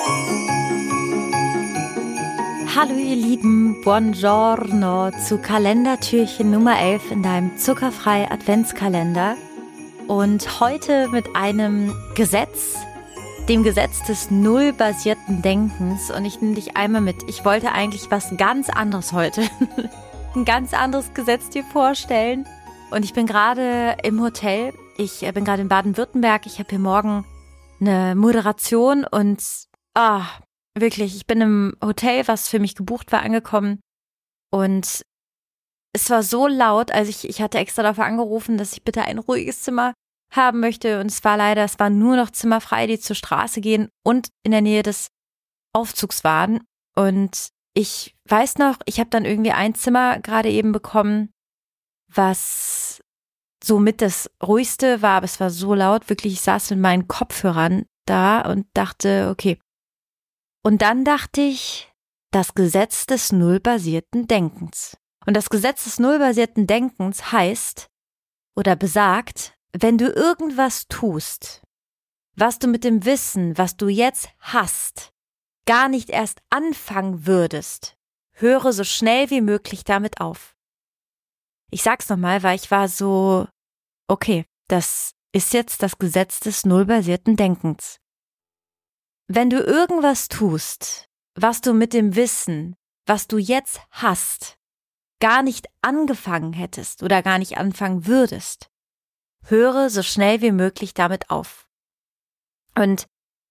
Hallo ihr Lieben, buongiorno zu Kalendertürchen Nummer 11 in deinem zuckerfrei Adventskalender und heute mit einem Gesetz, dem Gesetz des nullbasierten Denkens, und ich nehme dich einmal mit. Ich wollte eigentlich was ganz anderes heute, ein ganz anderes Gesetz dir vorstellen, und ich bin gerade im Hotel, ich bin gerade in Baden-Württemberg, ich habe hier morgen eine Moderation und wirklich, ich bin im Hotel, was für mich gebucht war, angekommen, und es war so laut, also ich hatte extra dafür angerufen, dass ich bitte ein ruhiges Zimmer haben möchte, und es waren nur noch Zimmer frei, die zur Straße gehen und in der Nähe des Aufzugs waren, und ich weiß noch, ich habe dann irgendwie ein Zimmer gerade eben bekommen, was so mit das ruhigste war, aber es war so laut, wirklich, ich saß mit meinen Kopfhörern da und dachte, okay. Und dann dachte ich, das Gesetz des nullbasierten Denkens. Und das Gesetz des nullbasierten Denkens heißt oder besagt, wenn du irgendwas tust, was du mit dem Wissen, was du jetzt hast, gar nicht erst anfangen würdest, höre so schnell wie möglich damit auf. Ich sag's nochmal, weil ich war so, okay, das ist jetzt das Gesetz des nullbasierten Denkens. Wenn du irgendwas tust, was du mit dem Wissen, was du jetzt hast, gar nicht angefangen hättest oder gar nicht anfangen würdest, höre so schnell wie möglich damit auf. Und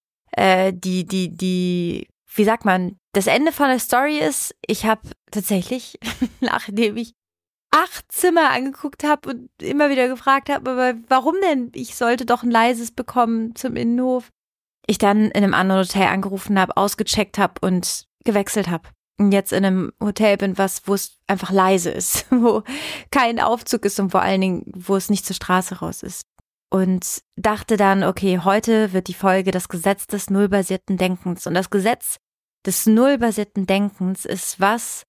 wie sagt man, das Ende von der Story ist, ich habe tatsächlich, nachdem ich 8 Zimmer angeguckt habe und immer wieder gefragt habe, aber warum denn? Ich sollte doch ein leises bekommen zum Innenhof. Ich dann in einem anderen Hotel angerufen habe, ausgecheckt habe und gewechselt habe. Und jetzt in einem Hotel bin, wo es einfach leise ist, wo kein Aufzug ist und vor allen Dingen, wo es nicht zur Straße raus ist. Und dachte dann, okay, heute wird die Folge das Gesetz des nullbasierten Denkens. Und das Gesetz des nullbasierten Denkens ist was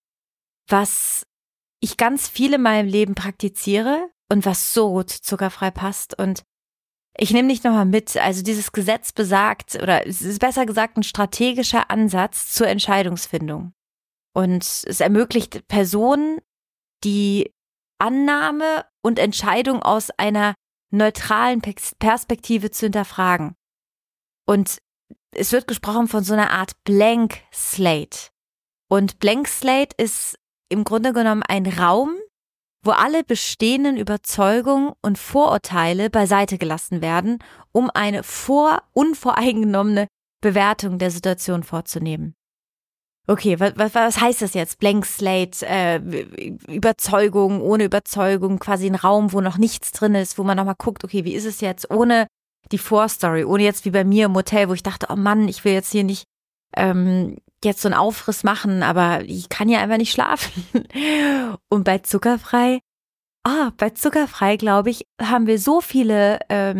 ich ganz viel in meinem Leben praktiziere und was so gut zuckerfrei passt. Und ich nehme dich nochmal mit, also dieses Gesetz besagt, oder es ist besser gesagt ein strategischer Ansatz zur Entscheidungsfindung. Und es ermöglicht Personen, die Annahme und Entscheidung aus einer neutralen Perspektive zu hinterfragen. Und es wird gesprochen von so einer Art Blank Slate. Und Blank Slate ist im Grunde genommen ein Raum, wo alle bestehenden Überzeugungen und Vorurteile beiseite gelassen werden, um eine unvoreingenommene Bewertung der Situation vorzunehmen. Okay, was heißt das jetzt? Blank Slate, Überzeugung, ohne Überzeugung, quasi ein Raum, wo noch nichts drin ist, wo man nochmal guckt, okay, wie ist es jetzt, ohne die Vorstory, ohne jetzt wie bei mir im Hotel, wo ich dachte, oh Mann, ich will jetzt hier nicht jetzt so einen Aufriss machen, aber ich kann ja einfach nicht schlafen. Und bei Zuckerfrei, glaube ich, haben wir so viele,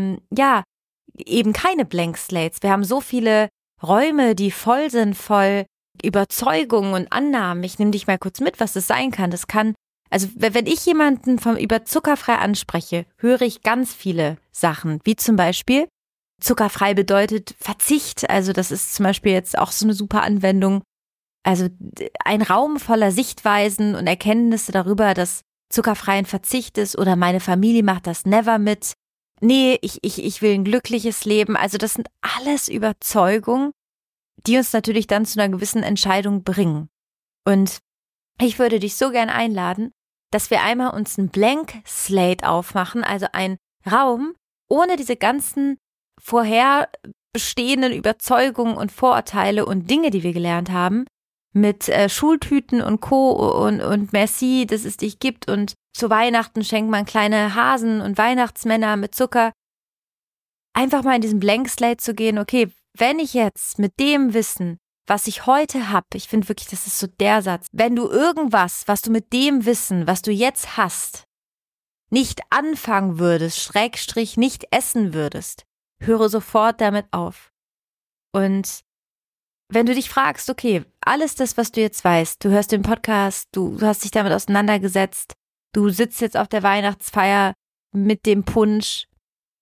eben keine Blank Slates. Wir haben so viele Räume, die voll sind, voll Überzeugungen und Annahmen. Ich nehme dich mal kurz mit, was das sein kann. Das kann, also wenn ich jemanden über Zuckerfrei anspreche, höre ich ganz viele Sachen, wie zum Beispiel, zuckerfrei bedeutet Verzicht. Also das ist zum Beispiel jetzt auch so eine super Anwendung. Also ein Raum voller Sichtweisen und Erkenntnisse darüber, dass zuckerfrei ein Verzicht ist, oder meine Familie macht das never mit. Nee, ich will ein glückliches Leben. Also das sind alles Überzeugungen, die uns natürlich dann zu einer gewissen Entscheidung bringen. Und ich würde dich so gern einladen, dass wir einmal uns ein Blank Slate aufmachen, also ein Raum ohne diese ganzen vorher bestehenden Überzeugungen und Vorurteile und Dinge, die wir gelernt haben, mit Schultüten und Co. und Merci, dass es dich gibt, und zu Weihnachten schenkt man kleine Hasen und Weihnachtsmänner mit Zucker. Einfach mal in diesen Blank Slate zu gehen, okay, wenn ich jetzt mit dem Wissen, was ich heute habe, ich finde wirklich, das ist so der Satz, wenn du irgendwas, was du mit dem Wissen, was du jetzt hast, nicht anfangen würdest, / nicht essen würdest, höre sofort damit auf. Und wenn du dich fragst, okay, alles das, was du jetzt weißt, du hörst den Podcast, du hast dich damit auseinandergesetzt, du sitzt jetzt auf der Weihnachtsfeier mit dem Punsch,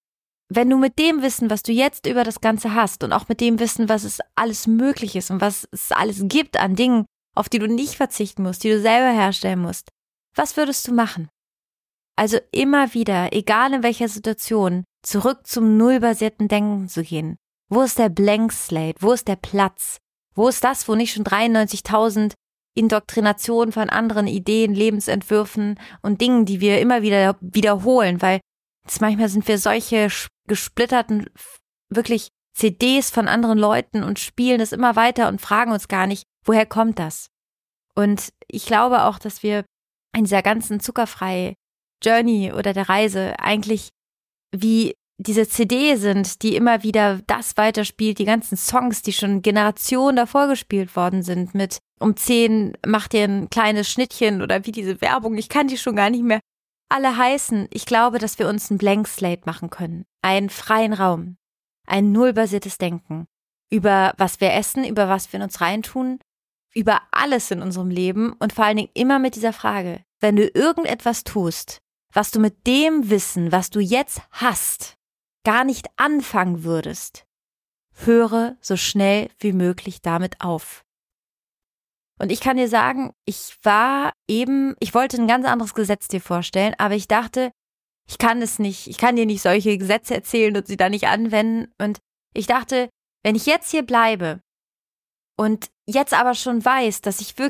wenn du mit dem Wissen, was du jetzt über das Ganze hast und auch mit dem Wissen, was es alles möglich ist und was es alles gibt an Dingen, auf die du nicht verzichten musst, die du selber herstellen musst, was würdest du machen? Also immer wieder, egal in welcher Situation, zurück zum nullbasierten Denken zu gehen. Wo ist der Blank Slate? Wo ist der Platz? Wo ist das, wo nicht schon 93.000 Indoktrinationen von anderen Ideen, Lebensentwürfen und Dingen, die wir immer wieder wiederholen, weil manchmal sind wir solche gesplitterten, wirklich CDs von anderen Leuten und spielen das immer weiter und fragen uns gar nicht, woher kommt das? Und ich glaube auch, dass wir in dieser ganzen zuckerfreie Journey oder der Reise eigentlich wie diese CD sind, die immer wieder das weiterspielt, die ganzen Songs, die schon Generationen davor gespielt worden sind, mit um 10 macht ihr ein kleines Schnittchen oder wie diese Werbung, ich kann die schon gar nicht mehr alle heißen. Ich glaube, dass wir uns einen Blank Slate machen können, einen freien Raum, ein nullbasiertes Denken über was wir essen, über was wir in uns reintun, über alles in unserem Leben und vor allen Dingen immer mit dieser Frage, wenn du irgendetwas tust, was du mit dem Wissen, was du jetzt hast, gar nicht anfangen würdest, höre so schnell wie möglich damit auf. Und ich kann dir sagen, ich wollte ein ganz anderes Gesetz dir vorstellen, aber ich dachte, ich kann dir nicht solche Gesetze erzählen und sie da nicht anwenden. Und ich dachte, wenn ich jetzt hier bleibe und jetzt aber schon weiß, dass ich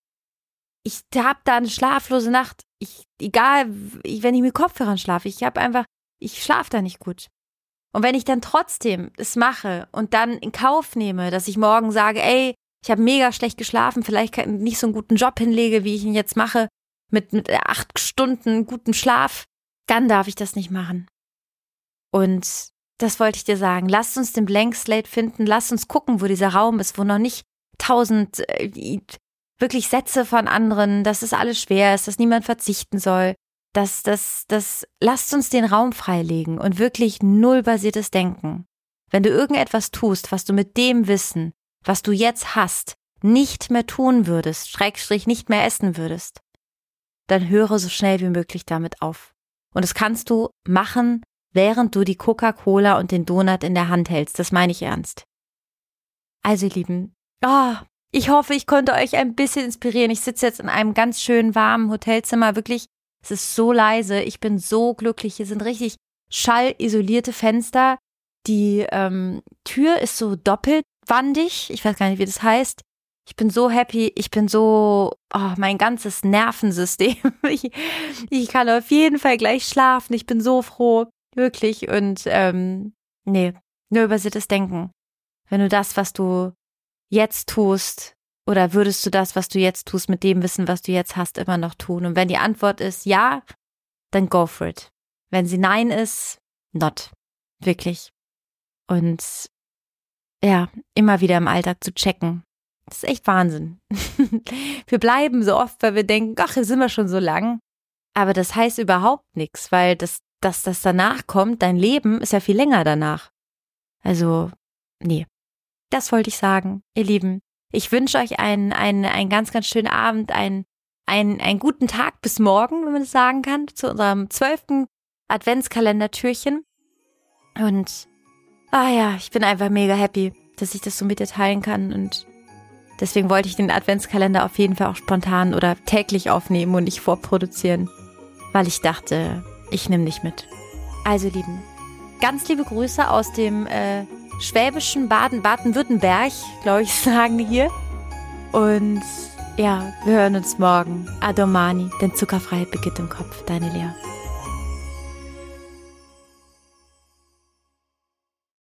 habe da eine schlaflose Nacht, wenn ich mit Kopfhörern schlafe, ich schlafe da nicht gut. Und wenn ich dann trotzdem es mache und dann in Kauf nehme, dass ich morgen sage, ey, ich habe mega schlecht geschlafen, vielleicht nicht so einen guten Job hinlege, wie ich ihn jetzt mache, mit 8 Stunden gutem Schlaf, dann darf ich das nicht machen. Und das wollte ich dir sagen. Lasst uns den Blank Slate finden, lasst uns gucken, wo dieser Raum ist, wo noch nicht 1000 wirklich Sätze von anderen, dass es alles schwer ist, dass niemand verzichten soll. Lasst uns den Raum freilegen und wirklich nullbasiertes Denken. Wenn du irgendetwas tust, was du mit dem Wissen, was du jetzt hast, nicht mehr tun würdest, / nicht mehr essen würdest, dann höre so schnell wie möglich damit auf. Und das kannst du machen, während du die Coca-Cola und den Donut in der Hand hältst. Das meine ich ernst. Also ihr Lieben, ich hoffe, ich konnte euch ein bisschen inspirieren. Ich sitze jetzt in einem ganz schönen warmen Hotelzimmer, wirklich. Es ist so leise, ich bin so glücklich. Hier sind richtig schallisolierte Fenster. Die Tür ist so doppeltwandig. Ich weiß gar nicht, wie das heißt. Ich bin so happy. Mein ganzes Nervensystem. Ich kann auf jeden Fall gleich schlafen. Ich bin so froh. Wirklich. Und nur übersietes Denken. Wenn du das, was du jetzt tust, oder würdest du das, was du jetzt tust, mit dem Wissen, was du jetzt hast, immer noch tun? Und wenn die Antwort ist ja, dann go for it. Wenn sie nein ist, not. Wirklich. Und ja, immer wieder im Alltag zu checken. Das ist echt Wahnsinn. Wir bleiben so oft, weil wir denken, ach, hier sind wir schon so lang. Aber das heißt überhaupt nichts, weil dass das danach kommt, dein Leben ist ja viel länger danach. Also, nee. Das wollte ich sagen, ihr Lieben. Ich wünsche euch einen ganz, ganz schönen Abend, einen guten Tag bis morgen, wenn man das sagen kann, zu unserem 12. Adventskalender-Türchen. Und ich bin einfach mega happy, dass ich das so mit dir teilen kann. Und deswegen wollte ich den Adventskalender auf jeden Fall auch spontan oder täglich aufnehmen und nicht vorproduzieren, weil ich dachte, ich nehme dich mit. Also, Lieben, ganz liebe Grüße aus dem schwäbischen Baden-Württemberg, glaube ich, sagen die hier. Und ja, wir hören uns morgen. Adomani, denn Zuckerfreiheit beginnt im Kopf. Deine Lea.